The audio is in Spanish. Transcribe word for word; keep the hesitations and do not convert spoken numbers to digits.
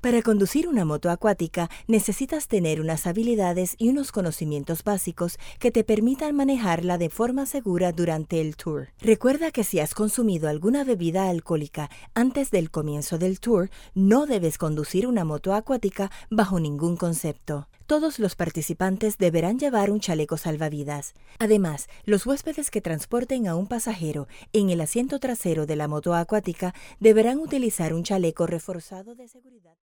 Para conducir una moto acuática necesitas tener unas habilidades y unos conocimientos básicos que te permitan manejarla de forma segura durante el tour. Recuerda que si has consumido alguna bebida alcohólica antes del comienzo del tour, no debes conducir una moto acuática bajo ningún concepto. Todos los participantes deberán llevar un chaleco salvavidas. Además, los huéspedes que transporten a un pasajero en el asiento trasero de la moto acuática deberán utilizar un chaleco reforzado de seguridad.